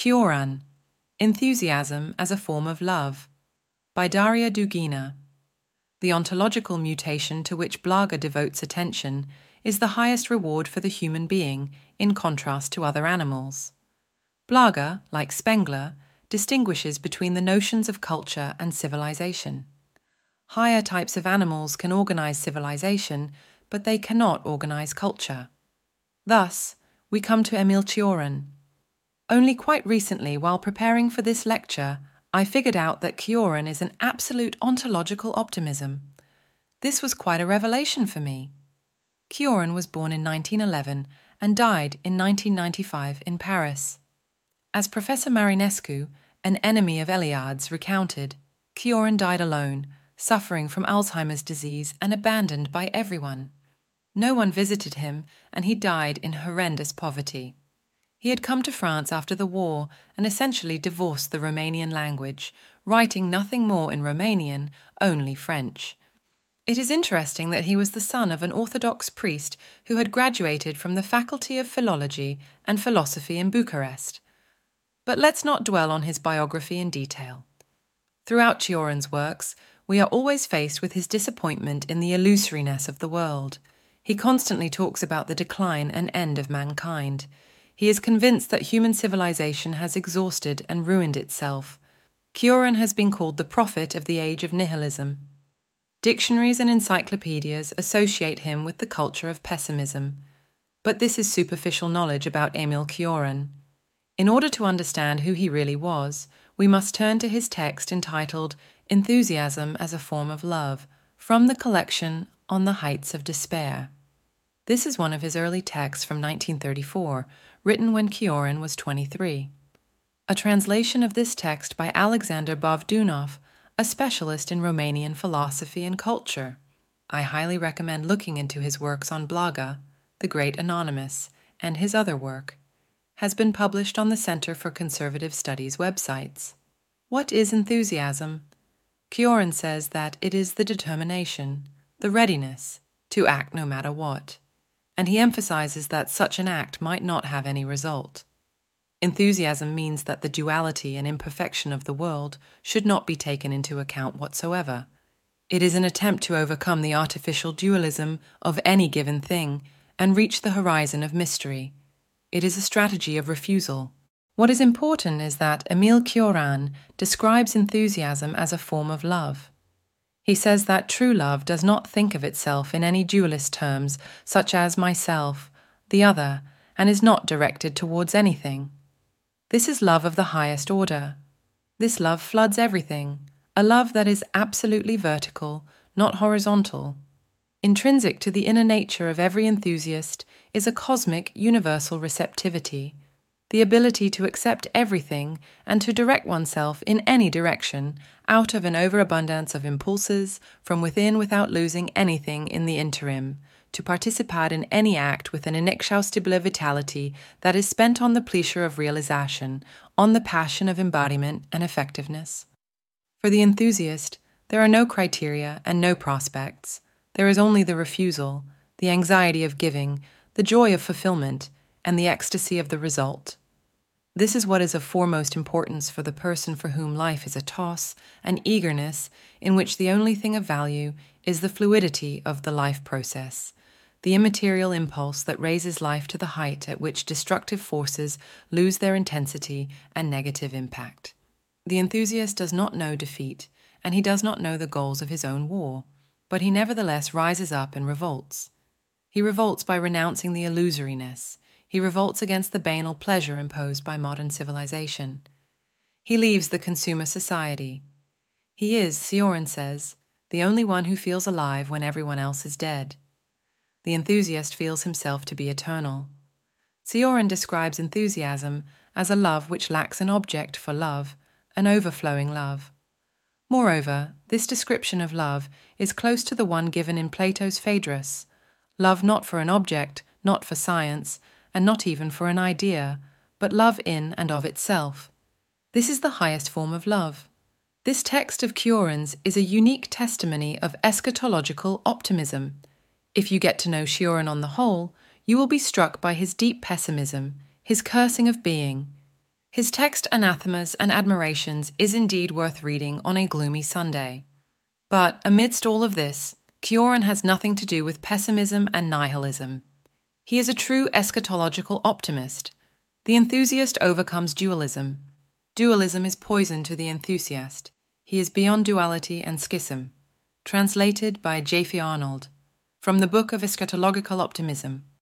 Kioran, Enthusiasm as a Form of Love, by Daria Dugina. The ontological mutation to which Blaga devotes attention is the highest reward for the human being, in contrast to other animals. Blaga, like Spengler, distinguishes between the notions of culture and civilization. Higher types of animals can organize civilization, but they cannot organize culture. Thus, we come to Emil Cioran. Only quite recently, while preparing for this lecture, I figured out that Cioran is an absolute ontological optimism. This was quite a revelation for me. Cioran was born in 1911 and died in 1995 in Paris. As Professor Marinescu, an enemy of Eliade's, recounted, Cioran died alone, suffering from Alzheimer's disease and abandoned by everyone. No one visited him, and he died in horrendous poverty. He had come to France after the war and essentially divorced the Romanian language, writing nothing more in Romanian, only French. It is interesting that he was the son of an Orthodox priest who had graduated from the Faculty of Philology and Philosophy in Bucharest. But let's not dwell on his biography in detail. Throughout Cioran's works, we are always faced with his disappointment in the illusoriness of the world. He constantly talks about the decline and end of mankind. He is convinced that human civilization has exhausted and ruined itself. Cioran has been called the prophet of the age of nihilism. Dictionaries and encyclopedias associate him with the culture of pessimism. But this is superficial knowledge about Emil Cioran. In order to understand who he really was, we must turn to his text entitled Enthusiasm as a Form of Love, from the collection On the Heights of Despair. This is one of his early texts from 1934, written when Cioran was 23. A translation of this text by Alexander Bovdunov, a specialist in Romanian philosophy and culture. I highly recommend looking into his works on Blaga, The Great Anonymous, and his other work. Has been published on the Center for Conservative Studies websites. What is enthusiasm? Cioran says that it is the determination, the readiness, to act no matter what, and he emphasizes that such an act might not have any result. Enthusiasm means that the duality and imperfection of the world should not be taken into account whatsoever. It is an attempt to overcome the artificial dualism of any given thing and reach the horizon of mystery. It is a strategy of refusal. What is important is that Emil Cioran describes enthusiasm as a form of love. He says that true love does not think of itself in any dualist terms, such as myself, the other, and is not directed towards anything. This is love of the highest order. This love floods everything, a love that is absolutely vertical, not horizontal. Intrinsic to the inner nature of every enthusiast is a cosmic, universal receptivity, the ability to accept everything and to direct oneself in any direction out of an overabundance of impulses from within without losing anything in the interim, to participate in any act with an inexhaustible vitality that is spent on the pleasure of realization, on the passion of embodiment and effectiveness. For the enthusiast, there are no criteria and no prospects. There is only the refusal, the anxiety of giving, the joy of fulfillment, and the ecstasy of the result. This is what is of foremost importance for the person for whom life is a toss, an eagerness in which the only thing of value is the fluidity of the life process, the immaterial impulse that raises life to the height at which destructive forces lose their intensity and negative impact. The enthusiast does not know defeat, and he does not know the goals of his own war, but he nevertheless rises up and revolts. He revolts by renouncing the illusoriness. He revolts against the banal pleasure imposed by modern civilization. He leaves the consumer society. He is, Cioran says, the only one who feels alive when everyone else is dead. The enthusiast feels himself to be eternal. Cioran describes enthusiasm as a love which lacks an object for love, an overflowing love. Moreover, this description of love is close to the one given in Plato's Phaedrus, love not for an object, not for science, and not even for an idea, but love in and of itself. This is the highest form of love. This text of Cioran's is a unique testimony of eschatological optimism. If you get to know Cioran on the whole, you will be struck by his deep pessimism, his cursing of being. His text Anathemas and Admirations is indeed worth reading on a gloomy Sunday. But amidst all of this, Kioran has nothing to do with pessimism and nihilism. He is a true eschatological optimist. The enthusiast overcomes dualism. Dualism is poison to the enthusiast. He is beyond duality and schism. Translated by J.F. Arnold. From the Book of Eschatological Optimism.